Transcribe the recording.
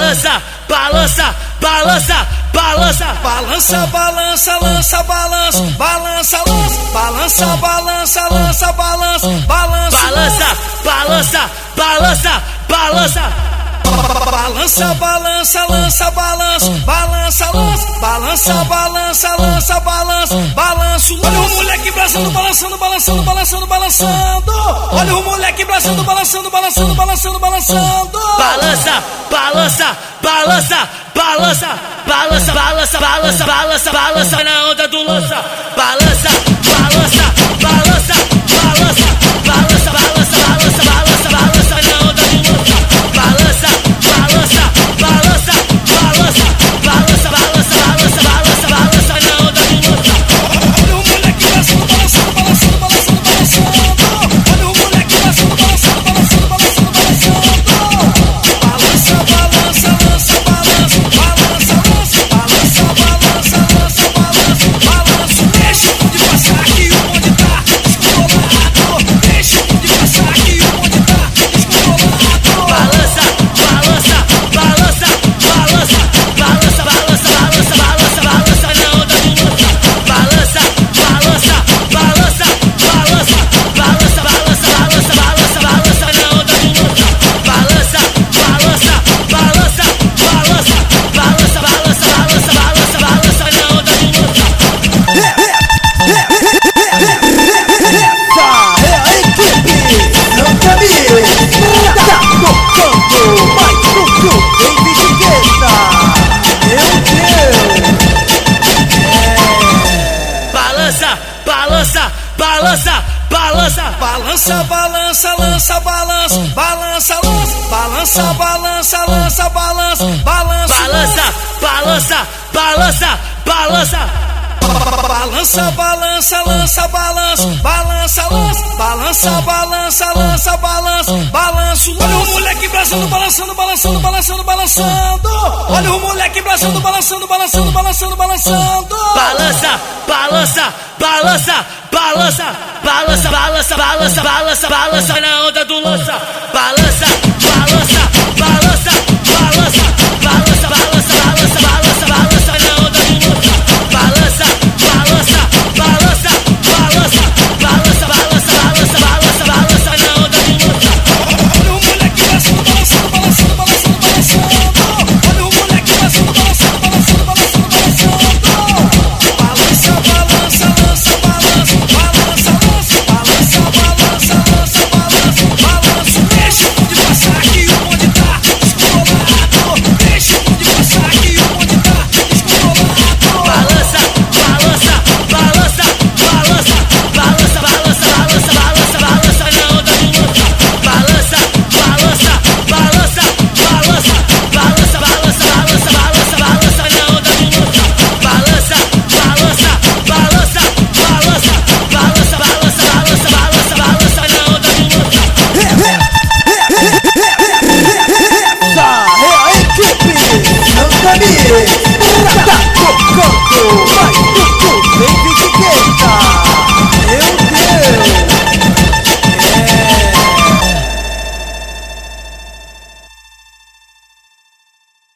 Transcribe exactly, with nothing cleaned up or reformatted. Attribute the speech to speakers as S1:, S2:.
S1: balança, balança, balança, balança,
S2: balança, balança, lança, balança, balança, lança, balança, balança, lança, balança, balança,
S1: balança, balança, balança, balança,
S2: balança, balança, lança, balança, balança, lança, balança, balança, lança, balança, balança. Olha o moleque balançando, balançando, balançando, balançando, balançando. Olha o moleque balançando, balançando, balançando, balançando, balançando.
S1: Balança, balança, balança, balança, balança, balança, balança, balança, balança na onda do lança. Balança, balança, balança, balança, balança, balança, balança, balança, balança na onda do lança. Balança, balança, balança, balança, balança, balança, balança, balança, balança na onda do lança.
S2: Olha o moleque balançando, balançando, balançando, balançando, balançando. Olha o moleque balançando, balançando, balançando, balançando, balançando. Balança, balança, lança, balança, balança, lança, balança, balança, lança, balança, balança. Deixa de passar que o bonde tá descontrolado. Deixa de passar que o bonde tá descontrolado.
S1: Balança, balança, balança, balança, balança, balança, balança, balança, balança na onda do lança. Balança, balança, balança, balança, balança, balança, balança, balança, balança na onda do lança. Balança, balança, balança, balança, balança, balança, balança, balança, balança na onda do lança.
S3: Essa é a equipe Não Camille, tá tocando mais um do David Guetta. Meu Deus!
S1: Balança, balança, balança, balança,
S2: balança, balança, lança, balança, balança, lança, balança, balança, lança, balança, balança,
S1: balança, balança, balança, balança,
S2: balança, balança, lança, balança, balança, lança, balança, balança, lança, balança, balança. Olha o moleque balançando, balançando, balançando, balançando, balançando. Olha o moleque balançando, balançando, balançando, balançando, balançando.
S1: Balança, balança, balança, balança, balança, balança, balança, balança, balança na onda do lança. Balança, balança, balança.